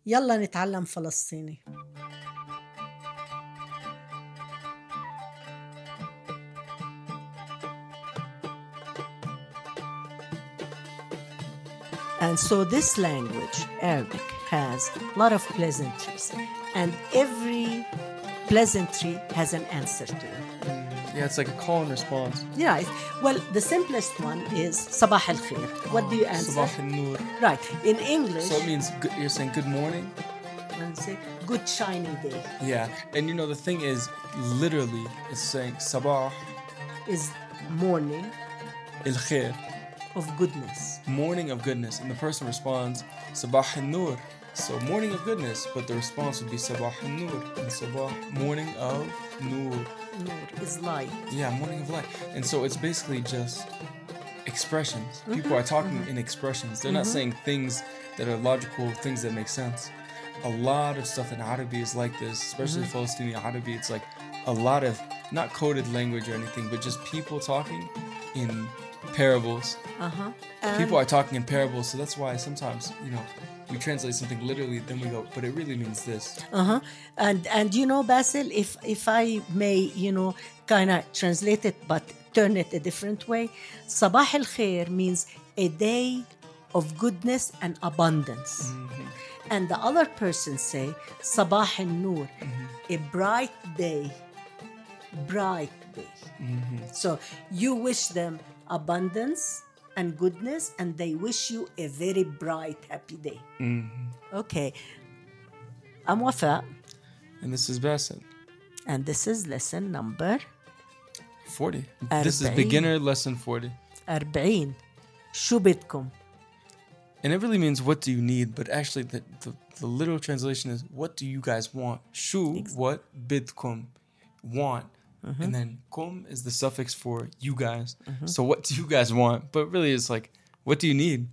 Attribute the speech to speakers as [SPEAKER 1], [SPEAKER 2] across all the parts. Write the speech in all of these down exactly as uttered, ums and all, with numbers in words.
[SPEAKER 1] يلا نتعلم فلسطيني. And so this language, Arabic, has a lot of pleasantries, and every pleasantry has an answer to it.
[SPEAKER 2] Yeah, it's like a call and response.
[SPEAKER 1] Yeah, it- well, the simplest one is Sabah al Khair. What do you answer?
[SPEAKER 2] Sabah al-Nur.
[SPEAKER 1] Right. In English,
[SPEAKER 2] So it means good, you're saying good morning?
[SPEAKER 1] and say good shiny day
[SPEAKER 2] Yeah. And you know, the thing is, literally, it's saying Sabah
[SPEAKER 1] is morning
[SPEAKER 2] al-Khair,
[SPEAKER 1] of goodness.
[SPEAKER 2] morning of goodness. And the person responds, Sabah al-Nur. So morning of goodness, but the response would be Sabah al-Nur. And Sabah, morning of Nur.
[SPEAKER 1] Nur is light.
[SPEAKER 2] Yeah, morning of light. And so it's basically just expressions. People are talking in expressions. They're not saying things that are logical, things that make sense. A lot of stuff in Arabic is like this, especially Palestinian Arabic. It's like a lot of not coded language or anything, but just people talking in parables.
[SPEAKER 1] Uh-huh.
[SPEAKER 2] People are talking in parables, so that's why sometimes, you know, we translate something literally, then we go, but it really means this.
[SPEAKER 1] Uh-huh. And and you know, Basil, if if I may, you know, kind of translate it but turn it a different way, Sabah al Khair means a day of goodness and abundance. And the other person say Sabah al Nur, a bright day. Bright day. So you wish them abundance and goodness, and they wish you a very bright, happy day. Okay. I'm Wafa,
[SPEAKER 2] And this is Bassett.
[SPEAKER 1] and this is lesson number
[SPEAKER 2] forty. This is
[SPEAKER 1] أربعين.
[SPEAKER 2] beginner lesson forty.
[SPEAKER 1] أربعين. شو بدكم?
[SPEAKER 2] And it really means what do you need, but actually the, the, the literal translation is what do you guys want? Shu, what? Bidkum, want. And then kum is the suffix for you guys. So what do you guys want? But really it's like, what do you need?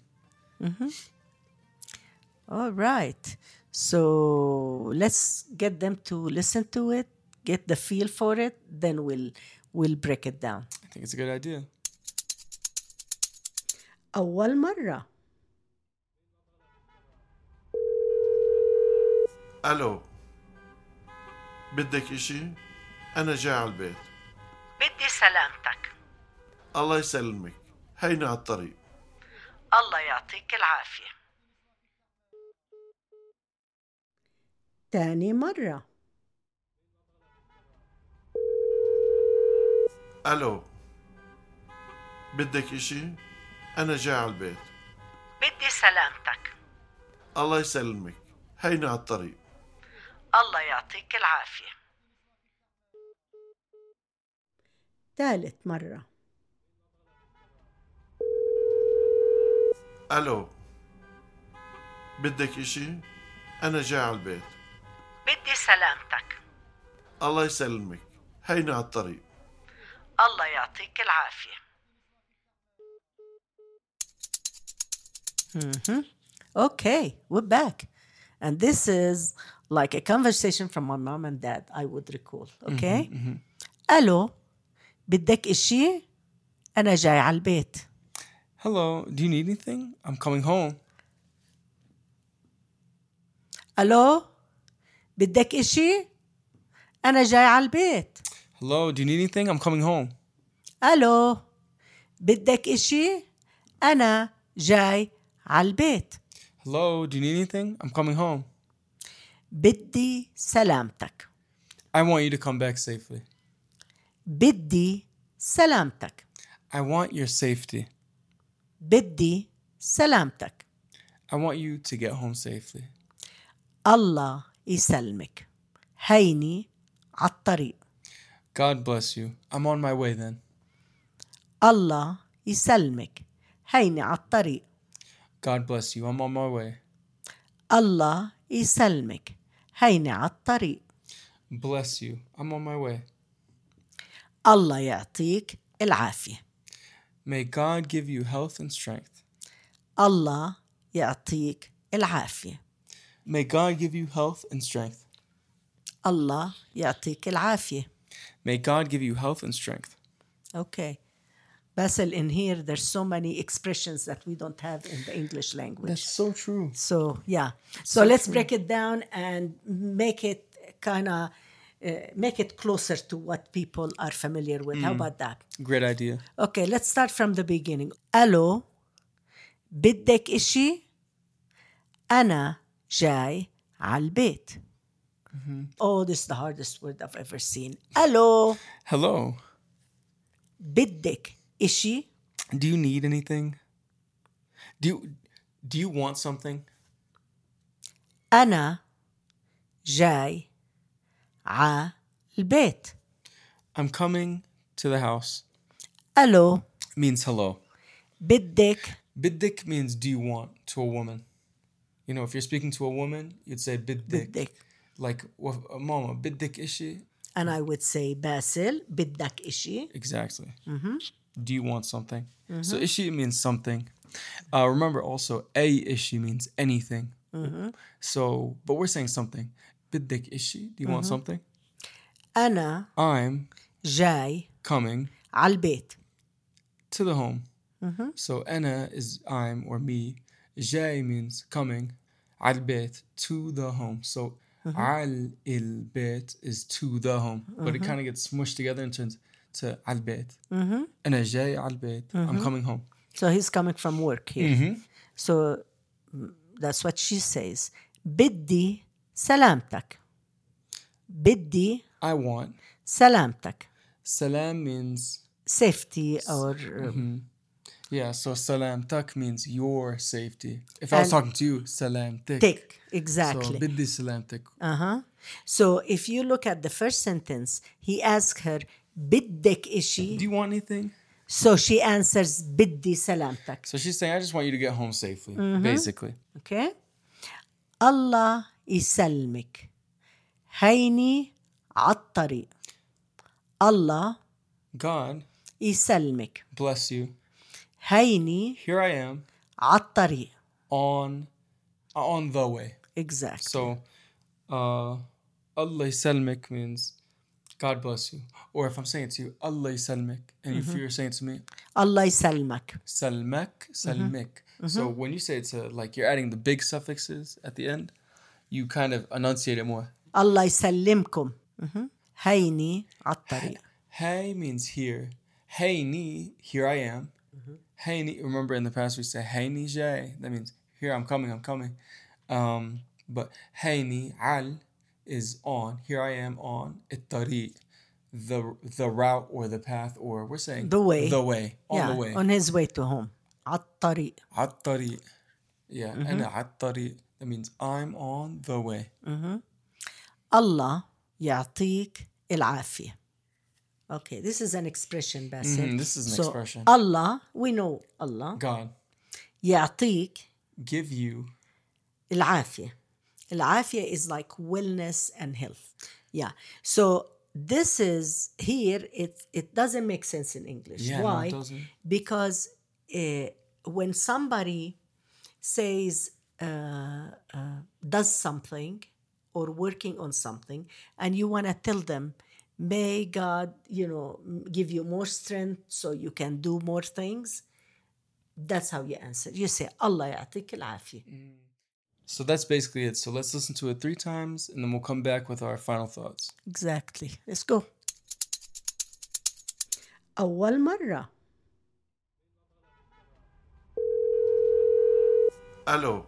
[SPEAKER 1] All right. So let's get them to listen to it, get the feel for it, then we'll we'll break it down.
[SPEAKER 2] I think it's a good idea.
[SPEAKER 1] أول مرة.
[SPEAKER 3] الو بدك اشي؟ انا جاي على البيت.
[SPEAKER 1] بدي سلامتك.
[SPEAKER 3] الله يسلمك، هينا على الطريق.
[SPEAKER 1] الله يعطيك العافية. تاني مرة.
[SPEAKER 3] الو بدك اشي؟ انا جاي على البيت.
[SPEAKER 1] بدي سلامتك.
[SPEAKER 3] الله يسلمك، هينا على الطريق.
[SPEAKER 1] الله يعطيك العافية. ثالث مرة.
[SPEAKER 3] الو بدك اشي؟ انا جاي على البيت.
[SPEAKER 1] بدي سلامتك.
[SPEAKER 3] الله يسلمك، هينا على الطريق.
[SPEAKER 1] الله يعطيك العافية. Mm-hmm. Okay, we're back. And this is like a conversation from my mom and dad, I would recall. Okay? ألو بدك إشي؟ أنا جاي على البيت.
[SPEAKER 2] Hello, do you need anything? I'm coming home.
[SPEAKER 1] ألو بدك إشي؟ أنا جاي على البيت.
[SPEAKER 2] Hello, do you need anything? I'm coming home.
[SPEAKER 1] ألو بدك إشي؟ أنا جاي على البيت.
[SPEAKER 2] Hello, do you need anything? I'm coming home.
[SPEAKER 1] بدي سلامتك.
[SPEAKER 2] I want you to come back safely.
[SPEAKER 1] بدي سلامتك.
[SPEAKER 2] I want your safety.
[SPEAKER 1] بدي سلامتك.
[SPEAKER 2] I want you to get home safely.
[SPEAKER 1] الله يسلمك. هيني عالطريق.
[SPEAKER 2] God bless you. I'm on my way then.
[SPEAKER 1] الله يسلمك. هيني عالطريق.
[SPEAKER 2] God bless you. I'm on my way.
[SPEAKER 1] الله يسلمك. هيني عالطريق.
[SPEAKER 2] Bless you. I'm on my way.
[SPEAKER 1] الله يعطيك العافية.
[SPEAKER 2] May God give you health and strength.
[SPEAKER 1] الله يعطيك العافية.
[SPEAKER 2] May God give you health and strength.
[SPEAKER 1] الله يعطيك العافية.
[SPEAKER 2] May God give you health and strength.
[SPEAKER 1] Okay. Basil, in here, there's so many expressions that we don't have in the English language.
[SPEAKER 2] That's so true.
[SPEAKER 1] So, yeah. So,
[SPEAKER 2] So
[SPEAKER 1] let's
[SPEAKER 2] true.
[SPEAKER 1] break it down and make it kind of, uh, make it closer to what people are familiar with. How about that?
[SPEAKER 2] Great idea.
[SPEAKER 1] Okay, let's start from the beginning. ألو بدك إشي؟ أنا جاي على البيت. Oh, this is the hardest word I've ever seen. ألو
[SPEAKER 2] Hello.
[SPEAKER 1] بدك إشي؟
[SPEAKER 2] Do you need anything? Do you do you want something?
[SPEAKER 1] أنا جاي على البيت.
[SPEAKER 2] I'm coming to the house.
[SPEAKER 1] ألو
[SPEAKER 2] Means hello.
[SPEAKER 1] بدك
[SPEAKER 2] Biddik means do you want to a woman. You know, if you're speaking to a woman, you'd say biddik.
[SPEAKER 1] بدك.
[SPEAKER 2] Like, "Wa- mama, biddik ishi?
[SPEAKER 1] And I would say باسل بدك إشي.
[SPEAKER 2] Exactly. Do you want something? So ishi means something. Uh, remember also, a ishi means anything. So, but we're saying something. Biddik ishi? Do you want something?
[SPEAKER 1] أنا
[SPEAKER 2] I'm
[SPEAKER 1] جاي
[SPEAKER 2] coming
[SPEAKER 1] على البيت.
[SPEAKER 2] to the home. So ana is I'm or me. Jay means coming. Al bait to the home. So al il bait is to the home, but it kind of gets smushed together and turns to al bait. Ana jay al bait. I'm coming home.
[SPEAKER 1] So he's coming from work here. So mm, that's what she says. بدي سلامتك. بدي
[SPEAKER 2] I want.
[SPEAKER 1] سلامتك.
[SPEAKER 2] Salam means
[SPEAKER 1] Safety or um,
[SPEAKER 2] yeah. So salam tak means your safety. If I was
[SPEAKER 1] And
[SPEAKER 2] talking to you, salam tik.
[SPEAKER 1] tick.
[SPEAKER 2] So
[SPEAKER 1] Exactly.
[SPEAKER 2] biddi salam tik.
[SPEAKER 1] Uh-huh. So if you look at the first sentence, he asks her, بدك
[SPEAKER 2] Do
[SPEAKER 1] إشي?
[SPEAKER 2] you want anything?
[SPEAKER 1] So she answers, بدي سلامتك.
[SPEAKER 2] So she's saying, I just want you to get home safely, basically.
[SPEAKER 1] Okay? الله يسلمك. هيني عالطريق. الله
[SPEAKER 2] God
[SPEAKER 1] يسلمك.
[SPEAKER 2] bless you.
[SPEAKER 1] هيني
[SPEAKER 2] Here I am
[SPEAKER 1] عالطريق.
[SPEAKER 2] on on the way.
[SPEAKER 1] Exactly.
[SPEAKER 2] So, uh, Allah يسلمك means God bless you. Or if I'm saying to you, Allah يسلمك, and if you're saying to me,
[SPEAKER 1] الله يسلمك.
[SPEAKER 2] Salmak, Salmik. So when you say it to, like, you're adding the big suffixes at the end, you kind of enunciate it more.
[SPEAKER 1] الله يسلمكم. Mhm. هيني عالطريق.
[SPEAKER 2] Hey means here. Hey ni, here I am. Hey ni, remember in the past we say hey ni jay. That means here I'm coming, I'm coming. Um, but hey ni al is on. Here I am on الطريق, the the route or the path, or we're saying
[SPEAKER 1] The way.
[SPEAKER 2] the way, on
[SPEAKER 1] Yeah,
[SPEAKER 2] the way.
[SPEAKER 1] on his way to home. عالطريق.
[SPEAKER 2] عالطريق. Yeah, أنا عالطريق. That means I'm on the way.
[SPEAKER 1] الله يعطيك العافية. Okay, this is an expression, Basil.
[SPEAKER 2] Mhm, this is an
[SPEAKER 1] so,
[SPEAKER 2] expression.
[SPEAKER 1] Allah, we know Allah.
[SPEAKER 2] God,
[SPEAKER 1] يعطيك
[SPEAKER 2] give you.
[SPEAKER 1] العافية. العافية is like wellness and health. Yeah. So this is here, it, it doesn't make sense in English.
[SPEAKER 2] Yeah, no,
[SPEAKER 1] Why?
[SPEAKER 2] it doesn't.
[SPEAKER 1] Because uh, when somebody says, uh, uh, does something or working on something, and you want to tell them, may God, you know, give you more strength so you can do more things, that's how you answer. You say, Allah يعطيك العافية.
[SPEAKER 2] So that's basically it. So let's listen to it three times, and then we'll come back with our final thoughts.
[SPEAKER 1] Exactly. Let's go. أول مرة.
[SPEAKER 3] ألو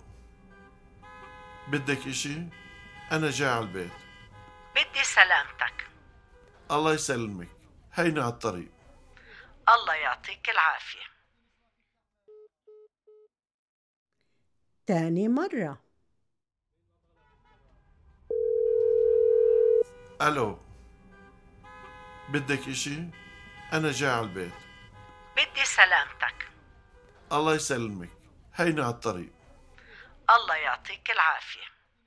[SPEAKER 3] بدك إشي؟ أنا جاي على البيت.
[SPEAKER 1] بدي سلامتك.
[SPEAKER 3] الله يسلمك. هينا على الطريق.
[SPEAKER 1] الله يعطيك العافية. تاني مرة.
[SPEAKER 3] ألو بدك إشي؟ أنا جاي على البيت.
[SPEAKER 1] بدي سلامتك.
[SPEAKER 3] الله يسلمك. هينا على الطريق.
[SPEAKER 1] الله يعطيك العافية.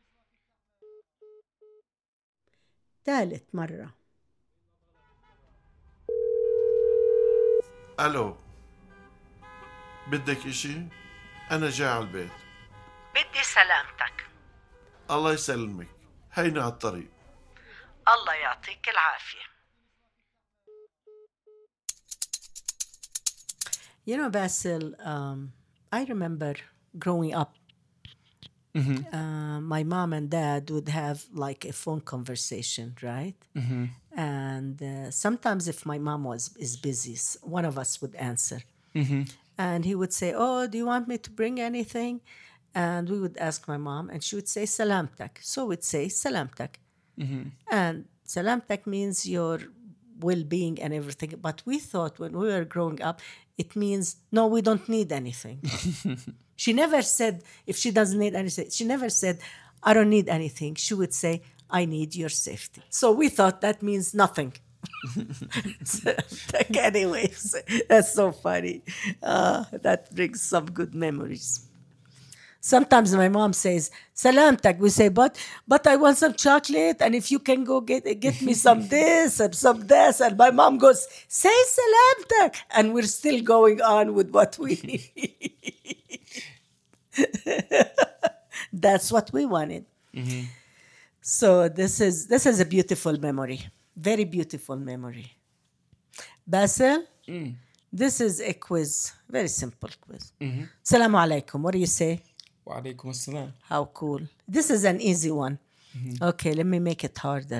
[SPEAKER 1] ثالث مرة.
[SPEAKER 3] ألو بدك إشي؟ أنا جاي على البيت.
[SPEAKER 1] بدي سلامتك.
[SPEAKER 3] الله يسلمك. هينا على الطريق.
[SPEAKER 1] الله يعطيك العافية. You know, Basil, um, I remember growing up, uh, my mom and dad would have like a phone conversation, right? And uh, sometimes if my mom was is busy, s- one of us would answer. And he would say, "Oh, do you want me to bring anything?" And we would ask my mom, and she would say, "Salamtak." So we'd say, "Salamtak." And salamtak means your well-being and everything. But we thought when we were growing up, it means, no, we don't need anything. She never said, if she doesn't need anything, she never said, I don't need anything. She would say, I need your safety. So we thought that means nothing. Like, anyways, that's so funny. Uh, that brings some good memories. Sometimes my mom says, Salamtak. We say, but but I want some chocolate, and if you can go get get me some this and some this. And my mom goes, say Salamtak. And we're still going on with what we need. That's what we wanted. So this is this is a beautiful memory. Very beautiful memory. Basil, this is a quiz. Very simple quiz. Salamu alaikum. What do you say?
[SPEAKER 2] Wa alaikum assalam.
[SPEAKER 1] How cool. This is an easy one. Okay, let me make it harder.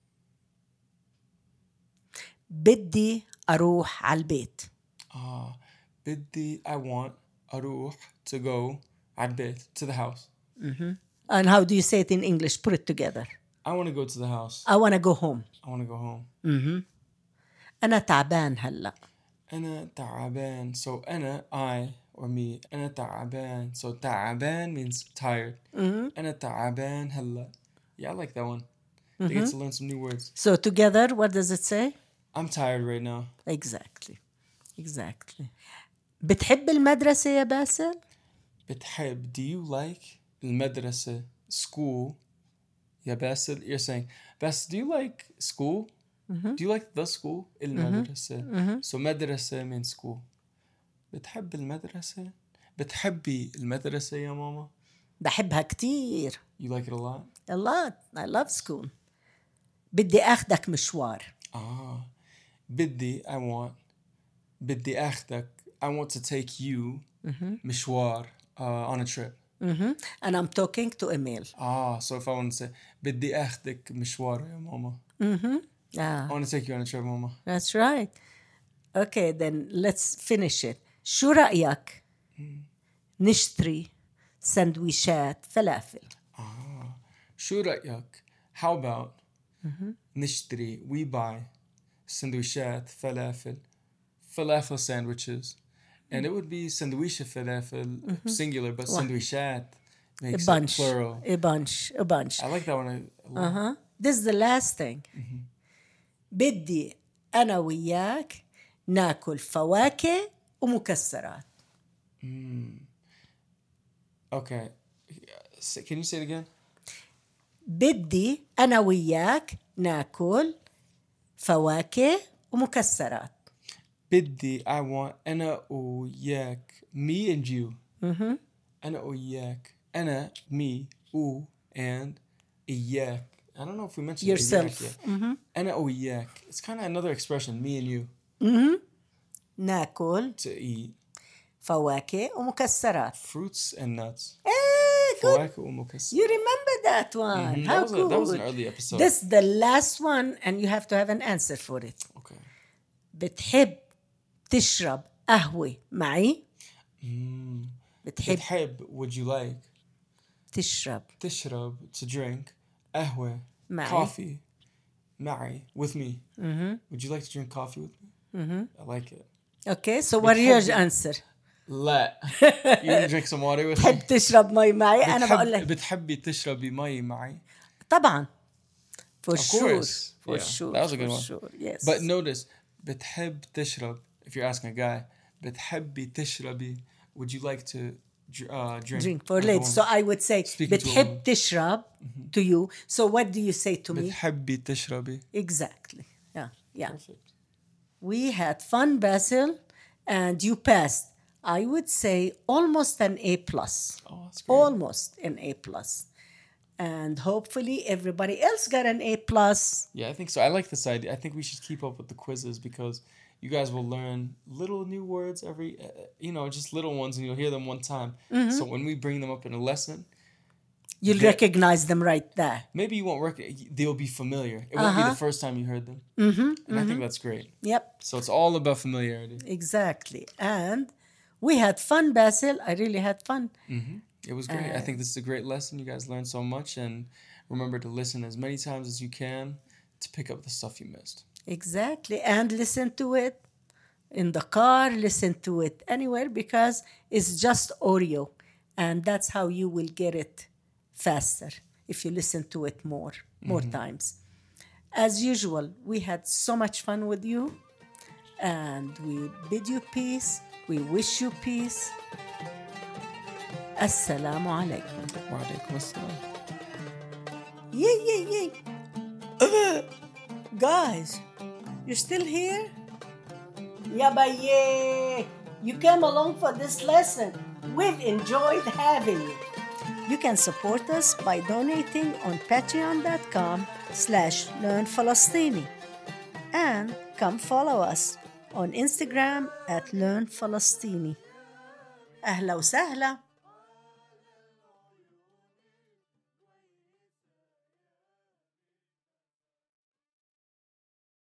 [SPEAKER 1] بدي أروح على البيت.
[SPEAKER 2] Ah, بدي, I want, أروح, to go, عالبيت, to the house.
[SPEAKER 1] And how do you say it in English? Put it together.
[SPEAKER 2] I want to go to the house.
[SPEAKER 1] I want to go home.
[SPEAKER 2] I want to go home.
[SPEAKER 1] أنا تعبان هلأ.
[SPEAKER 2] أنا تعبان. So أنا, I, or me. أنا تعبان. So تعبان means tired. أنا تعبان هلا. Yeah, I like that one. I get to learn some new words.
[SPEAKER 1] So together, what does it say?
[SPEAKER 2] I'm tired right now.
[SPEAKER 1] Exactly. Exactly. بتحب المدرسة يا باسل؟
[SPEAKER 2] بتحب, do you like المدرسة, school? Yeah, Basil, you're saying, Basil, do you like school? Do you like the school? المدرسة. So مدرسة means school. بتحب المدرسة؟ بتحبي المدرسة يا ماما؟
[SPEAKER 1] بحبها كتير.
[SPEAKER 2] You like it a lot?
[SPEAKER 1] A lot. I love school. بدي أخدك مشوار.
[SPEAKER 2] Ah, بدي, I want. بدي أخدك, I want to take you مشوار, uh, on a trip.
[SPEAKER 1] Mm-hmm. And I'm talking to Emil.
[SPEAKER 2] Ah, so if I want to say, بدي أخدك مشوار يا ماما.
[SPEAKER 1] Ah,
[SPEAKER 2] I want to take you on a trip, mama.
[SPEAKER 1] that's right. Okay, then let's finish it. شو رأيك نشتري سندويشات فلافل؟
[SPEAKER 2] شو رأيك? How about نشتري, we buy سندويشات فلافل, falafel sandwiches, and it would be سندويشة فلافل, singular, but سندويشات
[SPEAKER 1] A
[SPEAKER 2] makes it
[SPEAKER 1] bunch.
[SPEAKER 2] plural.
[SPEAKER 1] A bunch. A bunch.
[SPEAKER 2] I like that one. a lot.
[SPEAKER 1] Uh-huh. This is the last thing. بدي أنا وياك ناكل فواكه ومكسرات.
[SPEAKER 2] Okay. Can you say it again?
[SPEAKER 1] بدي أنا وياك ناكل فواكه ومكسرات.
[SPEAKER 2] بدي, I want, أنا وياك, me and you. أنا وياك. أنا, me, و, and إياك. I don't know if we mentioned
[SPEAKER 1] Yourself.
[SPEAKER 2] إياك yet. أنا وياك. It's kind of another expression, me and you.
[SPEAKER 1] ناكل
[SPEAKER 2] To eat
[SPEAKER 1] فواكه ومكسرات.
[SPEAKER 2] fruits and nuts.
[SPEAKER 1] Eh, good.
[SPEAKER 2] فواكه ومكسرات.
[SPEAKER 1] You remember that one.
[SPEAKER 2] Mhm.
[SPEAKER 1] How
[SPEAKER 2] That was, a, that was an
[SPEAKER 1] cool.
[SPEAKER 2] early episode.
[SPEAKER 1] This is the last one and you have to have an answer for it.
[SPEAKER 2] Okay.
[SPEAKER 1] بتحب تشرب قهوة معي؟ بتحب
[SPEAKER 2] بتحب, would you like,
[SPEAKER 1] تشرب
[SPEAKER 2] تشرب, to drink, قهوة,
[SPEAKER 1] معي.
[SPEAKER 2] coffee, معي, with me. Would you like to drink coffee with me? I like it.
[SPEAKER 1] Okay, so what is your
[SPEAKER 2] بتحب-
[SPEAKER 1] answer?
[SPEAKER 2] لا. You want to drink some water with me?
[SPEAKER 1] بتحب تشرب مي معي؟ أنا
[SPEAKER 2] بتحب-
[SPEAKER 1] بقول لك
[SPEAKER 2] بتحبي تشربي مي معي?
[SPEAKER 1] طبعا. For
[SPEAKER 2] Of
[SPEAKER 1] sure.
[SPEAKER 2] course.
[SPEAKER 1] For
[SPEAKER 2] Yeah,
[SPEAKER 1] sure.
[SPEAKER 2] that was a good
[SPEAKER 1] for
[SPEAKER 2] one.
[SPEAKER 1] Sure. Yes.
[SPEAKER 2] But notice, بتحب تشرب, if you're asking a guy, بتحبي تشربي, would you like to dr- uh, drink?
[SPEAKER 1] drink for
[SPEAKER 2] like a
[SPEAKER 1] late.
[SPEAKER 2] woman?
[SPEAKER 1] So I would say
[SPEAKER 2] Speaking to a
[SPEAKER 1] بتحب
[SPEAKER 2] woman.
[SPEAKER 1] تشرب to you. So what do you say to me?
[SPEAKER 2] بتحبي تشربي.
[SPEAKER 1] Exactly. Yeah. Yeah.
[SPEAKER 2] Perfect.
[SPEAKER 1] We had fun, Basil, and you passed. I would say almost an A plus.
[SPEAKER 2] Oh, that's great.
[SPEAKER 1] Almost an A plus. And hopefully everybody else got an A plus.
[SPEAKER 2] Yeah, I think so. I like this idea. I think we should keep up with the quizzes because you guys will learn little new words every, uh, you know, just little ones, and you'll hear them one time.
[SPEAKER 1] Mm-hmm.
[SPEAKER 2] So when we bring them up in a lesson,
[SPEAKER 1] You'll
[SPEAKER 2] they-
[SPEAKER 1] recognize them right there.
[SPEAKER 2] maybe you won't rec- they'll be familiar. It won't be
[SPEAKER 1] Uh-huh.
[SPEAKER 2] the first time you heard them.
[SPEAKER 1] Mm-hmm.
[SPEAKER 2] And I think that's great.
[SPEAKER 1] Yep,
[SPEAKER 2] So it's all about familiarity.
[SPEAKER 1] exactly. And we had fun, Basil. I really had fun.
[SPEAKER 2] hmm It was great. I think this is a great lesson. You guys learned so much, and remember to listen as many times as you can to pick up the stuff you missed.
[SPEAKER 1] Exactly. And listen to it in the car, listen to it anywhere, because it's just audio. And that's how you will get it faster if you listen to it more, more times. As usual, we had so much fun with you, and we bid you peace. We wish you peace. Assalamu alaikum.
[SPEAKER 2] Wa alaikum assalam.
[SPEAKER 1] Yay, yay, yay. Uh, guys, you're still here? Yabba yay. You came along for this lesson. We've enjoyed having you. You can support us by donating on patreon.com slash learn Falastini. And come follow us on Instagram at learn Falastini. أهلا وسهلا.